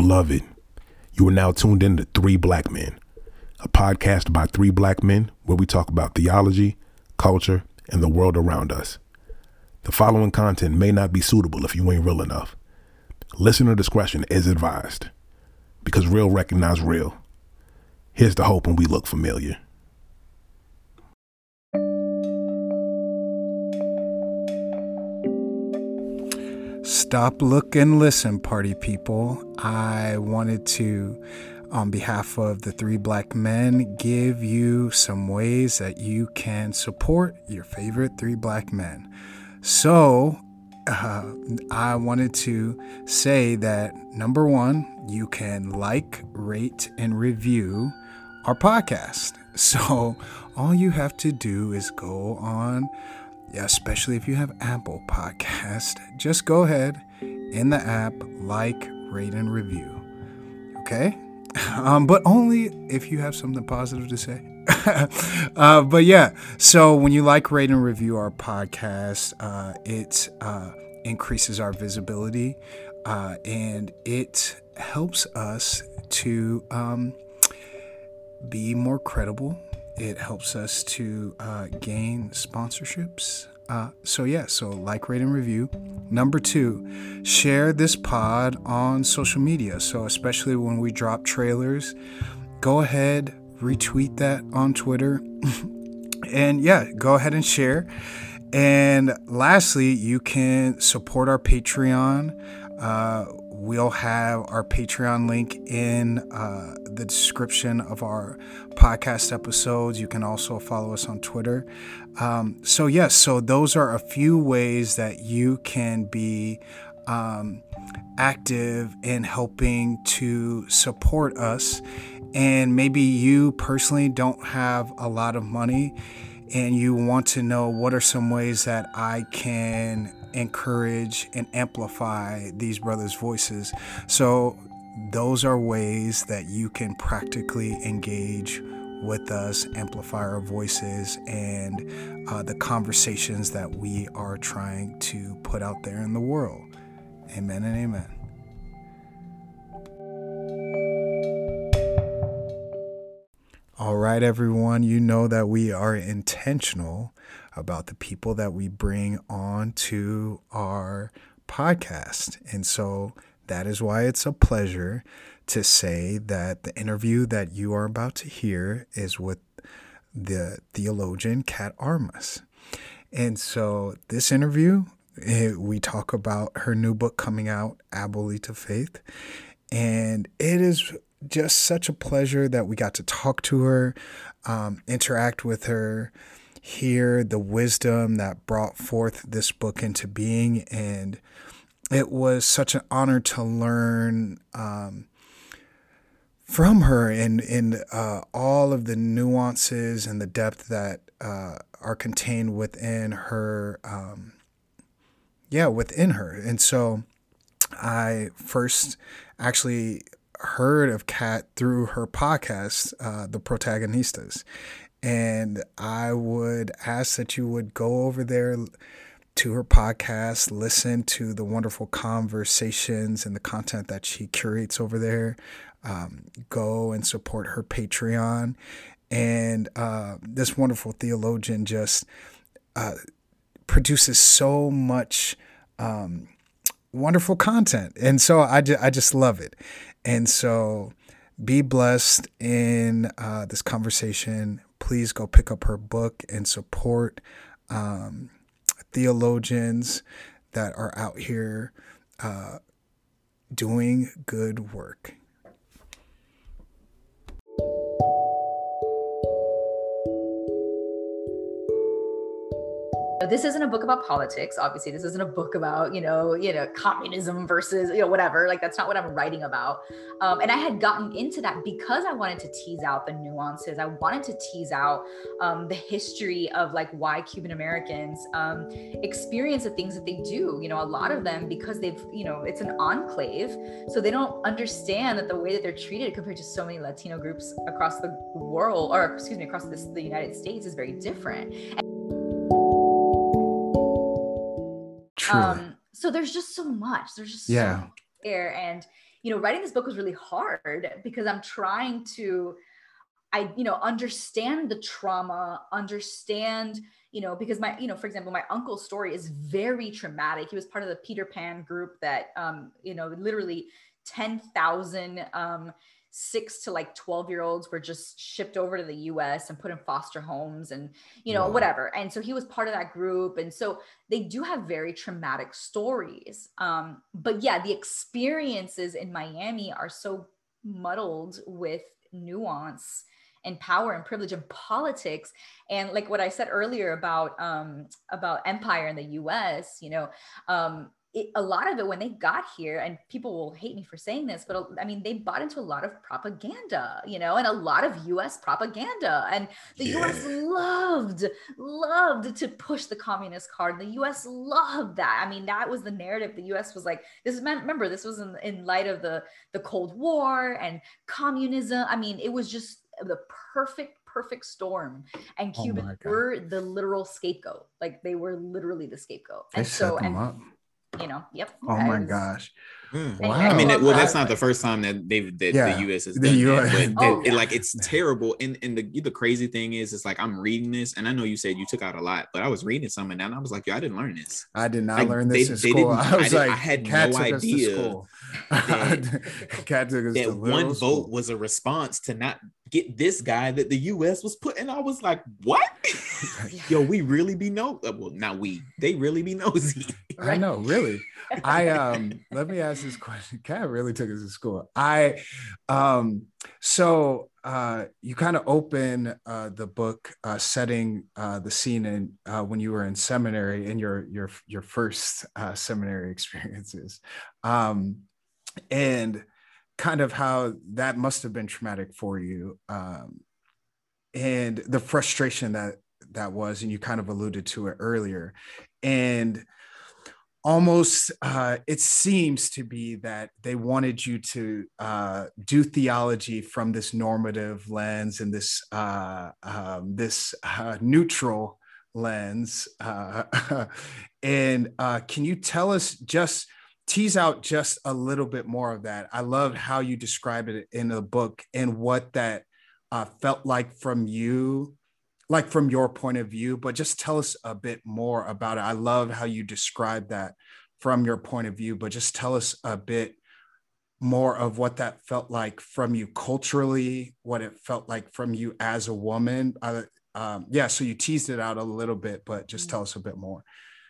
Beloved, you are now tuned in to Three Black Men, a podcast by three black men where we talk about theology, culture, and the world around us. The following content may not be suitable if you ain't real enough. Listener discretion is advised, because real recognize real. Here's the hope when we look familiar. Stop, look, and listen, party people. I wanted to, on behalf of the Three Black Men, give you some ways that you can support your favorite three black men. So, I wanted to say that, number one, you can like, rate, and review our podcast. So, all you have to do is go on, especially if you have Apple Podcast, just go ahead in the app, like, rate, and review. Okay? But only if you have something positive to say. But yeah, so when you like, rate, and review our podcast, it increases our visibility, and it helps us to be more credible. It helps us to gain sponsorships. So like, rate, and review. Number two, share this pod on social media. So especially when we drop trailers, go ahead, retweet that on Twitter. And yeah, go ahead and share. And lastly, you can support our Patreon. We'll have our Patreon link in the description of our podcast episodes. You can also follow us on Twitter. So those are a few ways that you can be active in helping to support us. And maybe you personally don't have a lot of money and you want to know what are some ways that I can encourage and amplify these brothers' voices. So those are ways that you can practically engage with us, amplify our voices, and the conversations that we are trying to put out there in the world. Amen and amen. All right, everyone, you know that we are intentional about the people that we bring on to our podcast. And so that is why it's a pleasure to say that the interview that you are about to hear is with the theologian Kat Armas. And so this interview, we talk about her new book coming out, Abolita Faith. And it is just such a pleasure that we got to talk to her, interact with her, hear the wisdom that brought forth this book into being. And it was such an honor to learn from her and all of the nuances and the depth that are contained within her. Within her. And so I first actually heard of Kat through her podcast, The Protagonistas. And I would ask that you would go over there to her podcast, listen to the wonderful conversations and the content that she curates over there. Go and support her Patreon. And this wonderful theologian just produces so much wonderful content. And so I just love it. And so be blessed in this conversation. Please go pick up her book and support theologians that are out here doing good work. This isn't a book about politics. Obviously, this isn't a book about, communism versus, whatever. Like, that's not what I'm writing about. And I had gotten into that because I wanted to tease out the nuances. I wanted to tease out the history of like why Cuban Americans experience the things that they do. A lot of them, because they've, it's an enclave. So they don't understand that the way that they're treated compared to so many Latino groups across the world, across the United States is very different. So there's just so much. There's just so much there. And writing this book was really hard because I'm trying to, understand the trauma, understand, because for example, my uncle's story is very traumatic. He was part of the Peter Pan group that, literally 10,000 6 to like 12-year-olds were just shipped over to the US and put in foster homes and, whatever. And so he was part of that group. And so they do have very traumatic stories. But yeah, the experiences in Miami are so muddled with nuance and power and privilege and politics. And like what I said earlier about empire in the US, a lot of it when they got here, and people will hate me for saying this, but I mean, they bought into a lot of propaganda, and a lot of US propaganda, and the US loved to push the communist card. The US loved that. I mean, that was the narrative. The US was like, remember, this was in light of the Cold War and communism. I mean, it was just the perfect storm, and Cubans were the literal scapegoat. Like, they were literally the scapegoat. They set them up. Yep. Oh my gosh. Wow. I mean, that's not the first time that the U.S. has done that, but it's terrible. And the crazy thing is, it's like, I'm reading this, and I know you said you took out a lot, but I was reading some, and I was like, I didn't learn this. I did not learn this in school. I had no idea that one vote was a response to not get this guy that the U.S. was putting. I was like, what? Yo, we really be well, not we. They really be nosy. I know, really. Let me ask this question. Kat really took us to school. So you kind of open the book setting the scene in when you were in seminary, in your first seminary experiences, and kind of how that must have been traumatic for you, and the frustration that was, and you kind of alluded to it earlier, and almost it seems to be that they wanted you to do theology from this normative lens and this neutral lens. And can you tell us, just tease out just a little bit more of that? I loved how you described it in the book and what that felt like from you, like from your point of view, but just tell us a bit more about it. I love how you describe that from your point of view, but just tell us a bit more of what that felt like from you culturally, what it felt like from you as a woman. So you teased it out a little bit, but just tell us a bit more.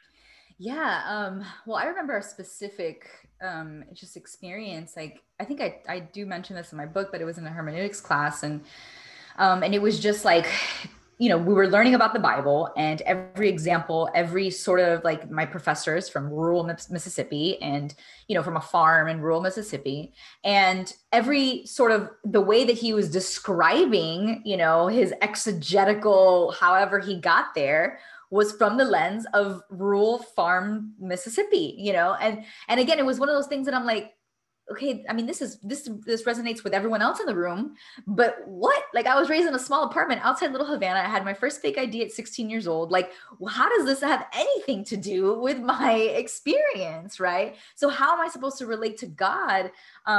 Yeah. Well, I remember a specific just experience. Like, I think I do mention this in my book, but it was in a hermeneutics class, and it was just like, we were learning about the Bible, and every example, every sort of, like, my professors from rural Mississippi and, from a farm in rural Mississippi, and every sort of the way that he was describing, his exegetical, however he got there, was from the lens of rural farm Mississippi, and again, it was one of those things that I'm like, okay, I mean, this resonates with everyone else in the room, but what? Like, I was raised in a small apartment outside Little Havana. I had my first fake ID at 16 years old. Like, well, how does this have anything to do with my experience, right? So how am I supposed to relate to God,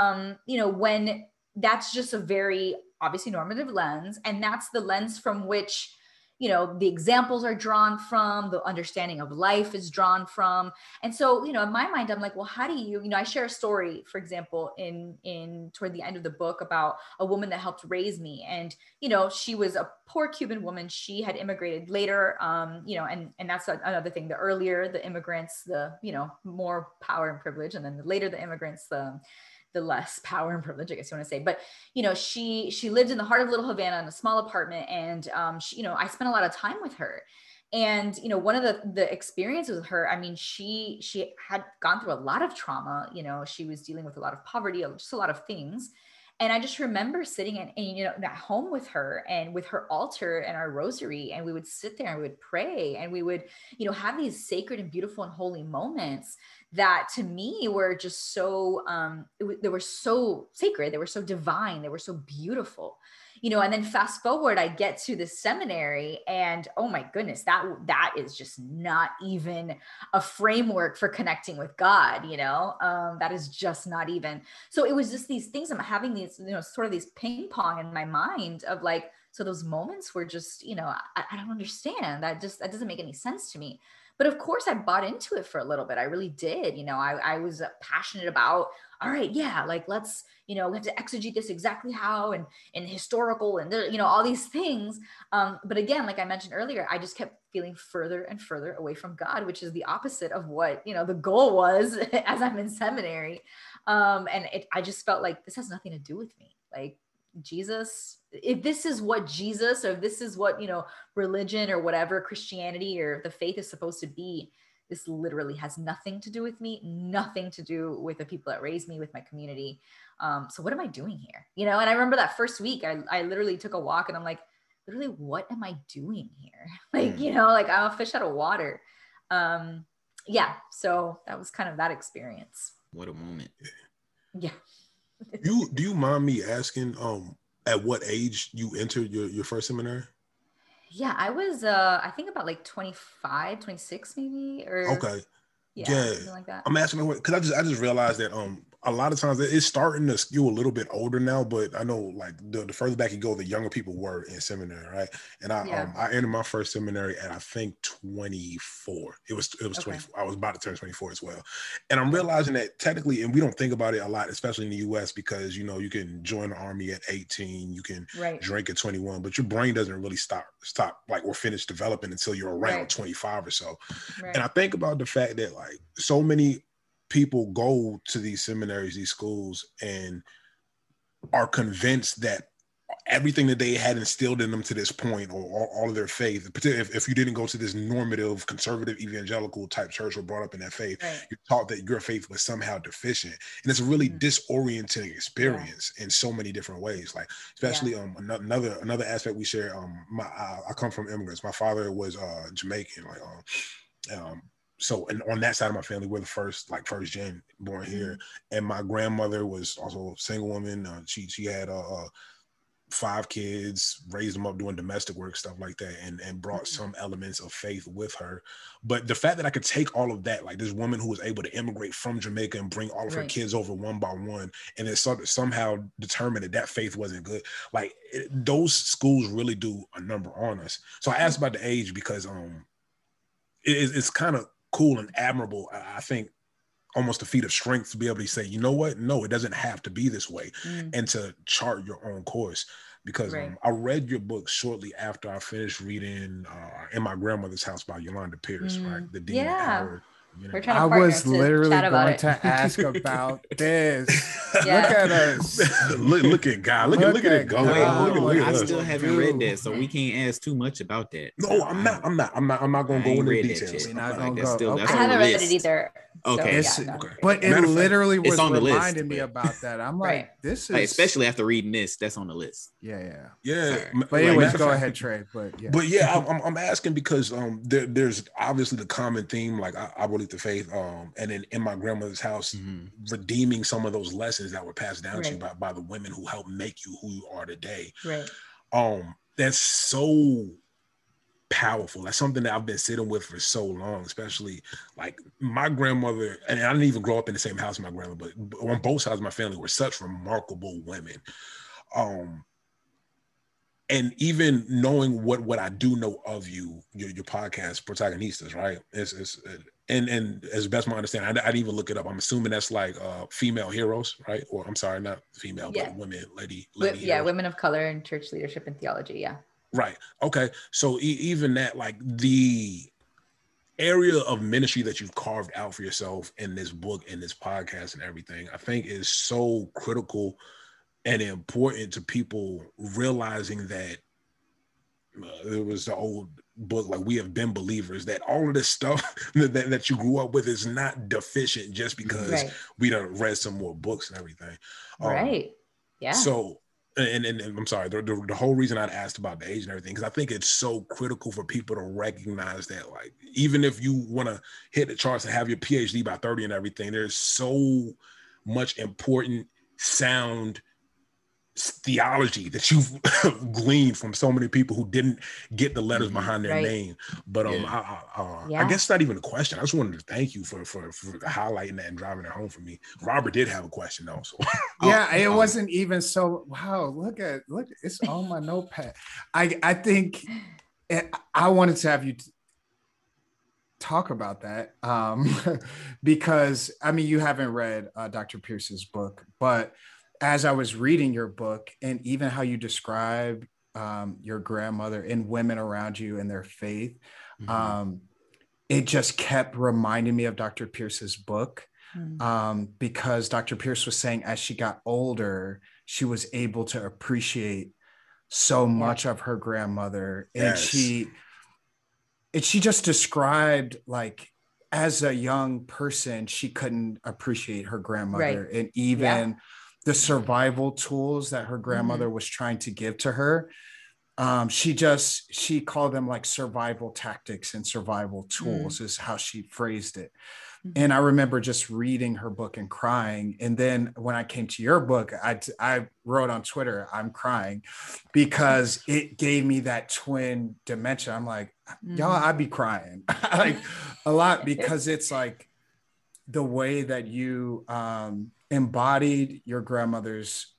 when that's just a very obviously normative lens, and that's the lens from which the examples are drawn from, the understanding of life is drawn from. And so, in my mind, I'm like, well, how do you, I share a story, for example, in toward the end of the book, about a woman that helped raise me. And, she was a poor Cuban woman. She had immigrated later, and that's another thing. The earlier the immigrants, the, more power and privilege. And then later the immigrants, the less power and privilege, I guess you want to say. But, she lived in the heart of Little Havana in a small apartment. And, I spent a lot of time with her. And, one of the experiences with her, I mean, she had gone through a lot of trauma. She was dealing with a lot of poverty, just a lot of things. And I just remember sitting at home with her, and with her altar and our rosary, and we would sit there and we would pray, and we would, have these sacred and beautiful and holy moments that to me were just so, they were so sacred. They were so divine. They were so beautiful, you know. And then fast forward, I get to the seminary and oh my goodness, that is just not even a framework for connecting with God, you know. That is just not even. So it was just these things. I'm having these, you know, sort of these ping pong in my mind of like, so those moments were just, you know, I don't understand. That doesn't make any sense to me. But of course I bought into it for a little bit. I really did. You know, I was passionate about, all right, yeah, like let's, you know, we have to exegete this exactly how and historical and, you know, all these things. But again, like I mentioned earlier, I just kept feeling further and further away from God, which is the opposite of what, you know, the goal was as I'm in seminary. I just felt like this has nothing to do with me. Like, Jesus, if this is what Jesus, or if this is what, you know, religion or whatever, Christianity or the faith is supposed to be, this literally has nothing to do with me, nothing to do with the people that raised me, with my community. So what am I doing here? You know, and I remember that first week, I literally took a walk and I'm like, literally, what am I doing here? Like, you know, like I'm a fish out of water. Yeah. So that was kind of that experience. What a moment. Yeah. Do you mind me asking at what age you entered your first seminary? Yeah, I was I think about like 25, 26 maybe, or okay. Yeah. Something like that. I'm asking because I just realized that a lot of times it's starting to skew a little bit older now, but I know like the further back you go, the younger people were in seminary, right? And I entered my first seminary at I think 24. It was 24. I was about to turn 24 as well. And I'm realizing that technically, and we don't think about it a lot, especially in the US, because you know you can join the army at 18, you can drink at 21, but your brain doesn't really stop like or finish developing until you're around 25 or so. And I think about the fact that like so many people go to these seminaries, these schools, and are convinced that everything that they had instilled in them to this point, or all of their faith, particularly if you didn't go to this normative, conservative, evangelical type church or brought up in that faith, you're taught that your faith was somehow deficient. And it's a really disorienting experience in so many different ways. Like, especially another aspect we share, I come from immigrants. My father was Jamaican, so, and on that side of my family, we're the first gen born here. And my grandmother was also a single woman. She had 5 kids, raised them up doing domestic work, stuff like that, and brought some elements of faith with her. But the fact that I could take all of that, like this woman who was able to immigrate from Jamaica and bring all of her kids over one by one, and then somehow determine that faith wasn't good. Like those schools really do a number on us. So I asked about the age because it's kind of cool and admirable, I think, almost a feat of strength to be able to say, you know what, no, it doesn't have to be this way, and to chart your own course. Because I read your book shortly after I finished reading In My Grandmother's House by Yolanda Pierce, right? The Demon Hour. You know? I was literally going to ask about this. Look at us. Look at God. Look at it go. I still haven't read that, so we can't ask too much about that. No, I'm not going to go into details. We're not going to go. I haven't read it either. Okay. But it literally was reminding me about that. I'm like, this is... especially after reading this, that's on the list. Yeah. But anyways, go ahead, Trey. But I'm asking because there's obviously the common theme, like I believe the faith, and then In My Grandmother's House, redeeming some of those lessons that were passed down to you by the women who helped make you who you are today. That's so powerful. That's something that I've been sitting with for so long, especially like my grandmother, and I didn't even grow up in the same house as my grandmother, but on both sides of my family were such remarkable women. And even knowing what I do know of your podcast, Protagonistas, right? And as best my understanding, I didn't even look it up. I'm assuming that's like female heroes, right? Or I'm sorry, not female, but women, lady heroes. Women of color in church leadership and theology, Right. Okay. So even that, like the area of ministry that you've carved out for yourself in this book, in this podcast and everything, I think is so critical and important to people realizing that there was the old book, like We Have Been Believers, that all of this stuff that you grew up with is not deficient just because we done read some more books and everything. Right. Yeah. So and I'm sorry, the whole reason I'd asked about the age and everything, because I think it's so critical for people to recognize that, like, even if you want to hit the charts and have your PhD by 30 and everything, there's so much important, sound theology that you've gleaned from so many people who didn't get the letters behind their name. But I guess it's not even a question. I just wanted to thank you for highlighting that and driving it home for me. Robert did have a question though. So. It wasn't even so. Wow, look, it's on my notepad. I think I wanted to have you talk about that because I mean, you haven't read Dr. Pierce's book, but as I was reading your book and even how you describe your grandmother and women around you and their faith, it just kept reminding me of Dr. Pierce's book because Dr. Pierce was saying as she got older, she was able to appreciate so much of her grandmother. And she just described, like, as a young person, she couldn't appreciate her grandmother and even the survival tools that her grandmother was trying to give to her. She called them like survival tactics and survival tools is how she phrased it. And I remember just reading her book and crying. And then when I came to your book, I wrote on Twitter, I'm crying, because it gave me that twin dimension. I'm like, y'all, I'd be crying like a lot, because it's like the way that you embodied your grandmother's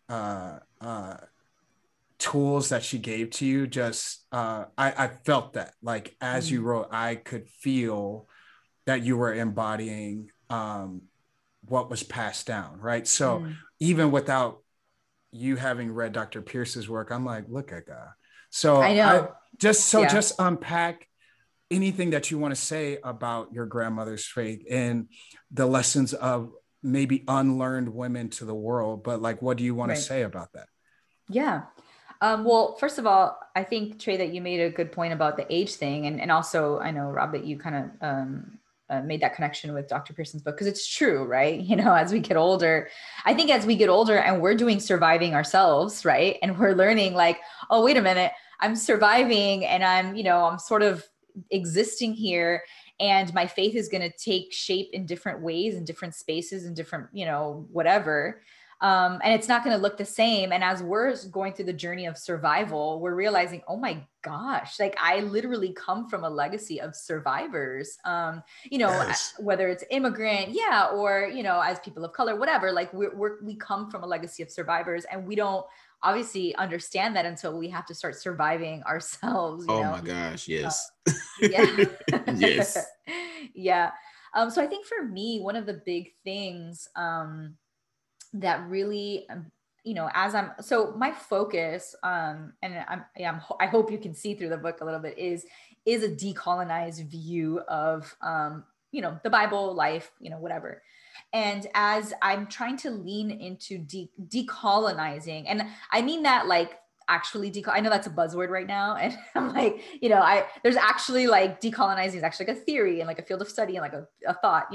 tools that she gave to you. Just I felt that, like, as you wrote, I could feel that you were embodying what was passed down, right? So even without you having read Dr. Pierce's work, I'm like, look at God. So I know. Just unpack anything that you want to say about your grandmother's faith and the lessons of maybe unlearned women to the world. But like, what do you want to say about that? Yeah. Well, first of all, I think, Trey, that you made a good point about the age thing. And also, I know, Rob, that you kind of made that connection with Dr. Pearson's book, because it's true, right? You know, as we get older, I think as we get older and we're doing surviving ourselves, right? And we're learning like, oh, wait a minute, I'm surviving and I'm sort of existing here. And my faith is going to take shape in different ways, in different spaces, in different, whatever. And it's not going to look the same. And as we're going through the journey of survival, we're realizing, oh my gosh, like I literally come from a legacy of survivors, whether it's immigrant, or, as people of color, whatever, like we come from a legacy of survivors, and we don't obviously understand that until we have to start surviving ourselves. Oh my gosh. Yes. Yes. Yeah. So I think for me, one of the big things, that really, so my focus, and I hope you can see through the book a little bit, is a decolonized view of, the Bible, life, whatever. And as I'm trying to lean into decolonizing, and I mean that like actually I know that's a buzzword right now. And I'm like, there's actually like decolonizing is actually like a theory and like a field of study and like a thought,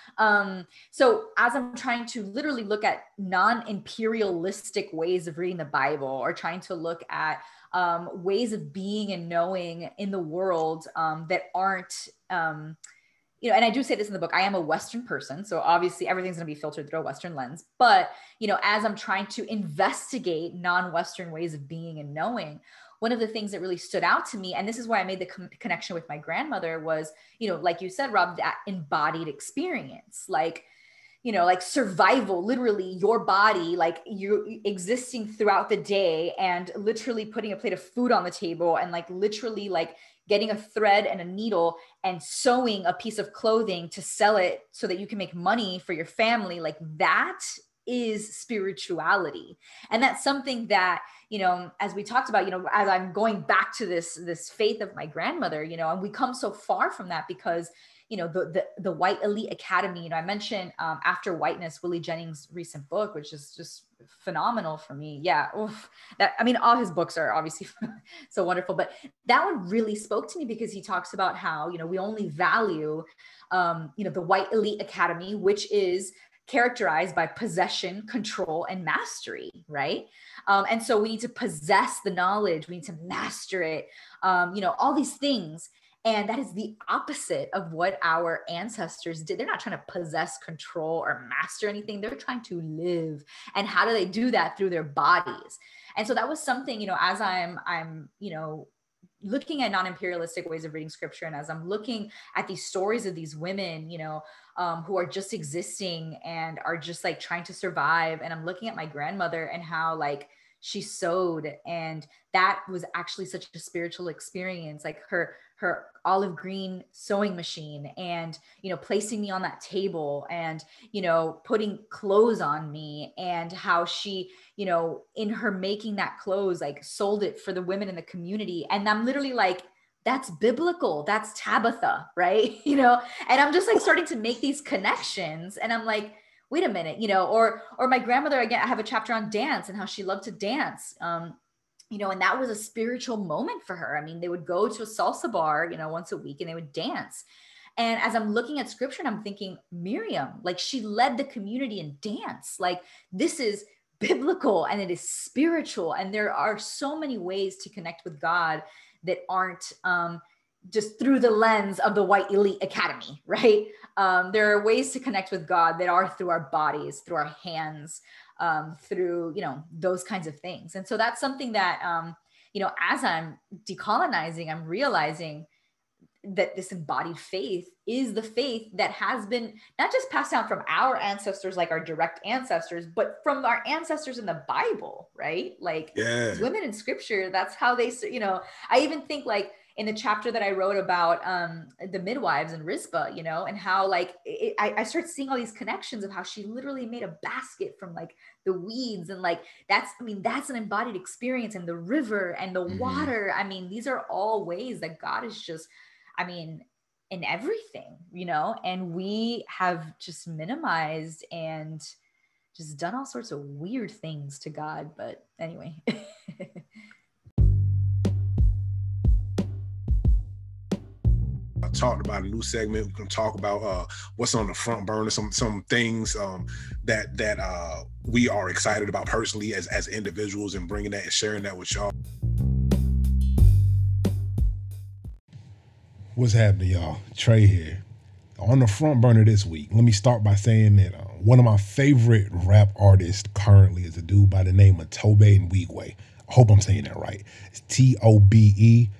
so as I'm trying to literally look at non-imperialistic ways of reading the Bible, or trying to look at ways of being and knowing in the world that aren't, and I do say this in the book, I am a Western person. So obviously everything's going to be filtered through a Western lens. But, as I'm trying to investigate non-Western ways of being and knowing, one of the things that really stood out to me, and this is why I made the connection with my grandmother, was, like you said, Rob, that embodied experience, like survival, literally your body, like you existing throughout the day and literally putting a plate of food on the table and like literally like getting a thread and a needle and sewing a piece of clothing to sell it so that you can make money for your family. Like that is spirituality. And that's something that, as we talked about, as I'm going back to this faith of my grandmother, and we come so far from that because the White Elite Academy, I mentioned After Whiteness, Willie Jennings' recent book, which is just phenomenal for me. Yeah. Oof. All his books are obviously so wonderful, but that one really spoke to me because he talks about how, we only value, the White Elite Academy, which is characterized by possession, control, and mastery, right? And so we need to possess the knowledge. We need to master it, all these things. And that is the opposite of what our ancestors did. They're not trying to possess, control, or master anything. They're trying to live. And how do they do that? Through their bodies. And so that was something, as I'm looking at non-imperialistic ways of reading scripture, and as I'm looking at these stories of these women, who are just existing and are just like trying to survive. And I'm looking at my grandmother and how like she sewed, and that was actually such a spiritual experience, like her olive green sewing machine, and placing me on that table, and putting clothes on me, and how she in her making that clothes, like sold it for the women in the community. And I'm literally like, that's biblical, that's Tabitha, right? And I'm just like starting to make these connections, and I'm like, wait a minute, or my grandmother, again, I have a chapter on dance and how she loved to dance, and that was a spiritual moment for her. I mean, they would go to a salsa bar, once a week, and they would dance. And as I'm looking at scripture, and I'm thinking, Miriam, like she led the community in dance. Like this is biblical and it is spiritual. And there are so many ways to connect with God that aren't just through the lens of the white elite academy, right? There are ways to connect with God that are through our bodies, through our hands, through, those kinds of things. And so that's something that, as I'm decolonizing, I'm realizing that this embodied faith is the faith that has been not just passed down from our ancestors, like our direct ancestors, but from our ancestors in the Bible, right? Like women in scripture, that's how they, I even think like in the chapter that I wrote about the midwives in Rizpah, and how like, I started seeing all these connections of how she literally made a basket from like the weeds, and like, that's an embodied experience, and the river and the water. I mean, these are all ways that God is just, in everything, and we have just minimized and just done all sorts of weird things to God. But anyway. I talked about a new segment. We're going to talk about what's on the front burner, some things that we are excited about personally as individuals, and bringing that and sharing that with y'all. What's happening, y'all? Trey here. On the front burner this week, let me start by saying that one of my favorite rap artists currently is a dude by the name of Tobe Nwigwe. I hope I'm saying that right. It's Tobenwigwe.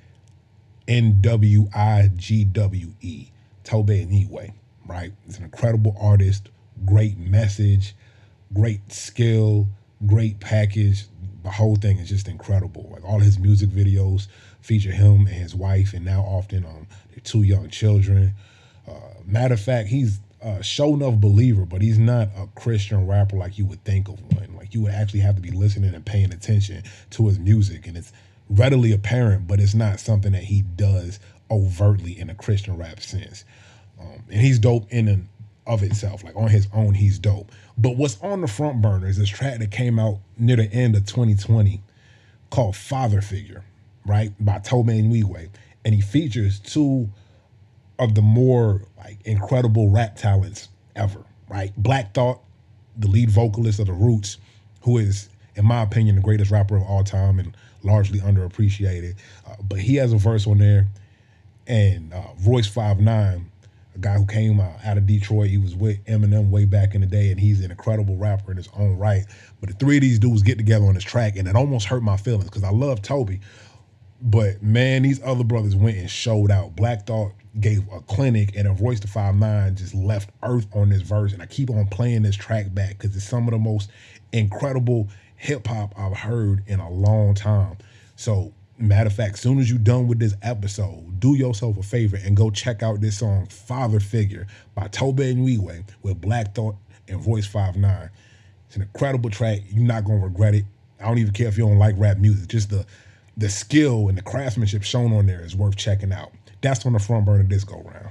Tobe Nwigwe, right? He's an incredible artist, great message, great skill, great package. The whole thing is just incredible. Like all his music videos feature him and his wife, and now often their 2 young children. Matter of fact, he's a show enough believer, but he's not a Christian rapper like you would think of one. Like you would actually have to be listening and paying attention to his music, and it's readily apparent, but it's not something that he does overtly in a Christian rap sense. And he's dope in and of itself. Like on his own, he's dope. But what's on the front burner is this track that came out near the end of 2020 called Father Figure, right? By Tobe Nwigwe. And he features 2 of the more like incredible rap talents ever, right? Black Thought, the lead vocalist of The Roots, who is, in my opinion, the greatest rapper of all time and largely underappreciated. But he has a verse on there. And Royce 5'9", a guy who came out of Detroit, he was with Eminem way back in the day, and he's an incredible rapper in his own right. But the 3 of these dudes get together on this track, and it almost hurt my feelings because I love Toby. But man, these other brothers went and showed out. Black Thought gave a clinic, and then Royce the 5'9" just left earth on this verse. And I keep on playing this track back because it's some of the most incredible hip hop I've heard in a long time. So matter of fact, as soon as you're done with this episode, do yourself a favor and go check out this song, Father Figure by Tobe Nwigwe with Black Thought and Royce 5'9". It's an incredible track. You're not going to regret it. I don't even care if you don't like rap music. Just the skill and the craftsmanship shown on there is worth checking out. That's on the front burner this go round.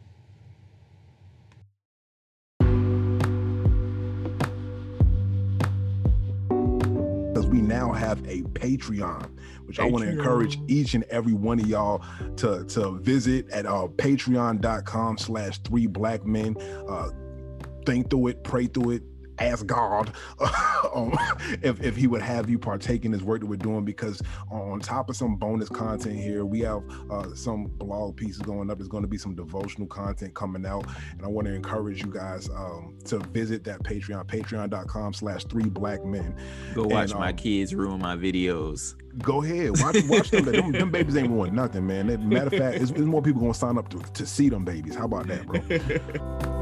We now have a Patreon, which I want to encourage each and every one of y'all to visit at patreon.com/3blackmen. think through it, pray through it, ask God if he would have you partake in this work that we're doing, because on top of some bonus content here, we have some blog pieces going up. There's going to be some devotional content coming out, and I want to encourage you guys to visit that patreon.com/3blackmen. Go watch my kids ruin my videos. Go ahead, watch them. Them babies ain't ruined nothing, man. Matter of fact, there's more people gonna sign up to see them babies. How about that, bro?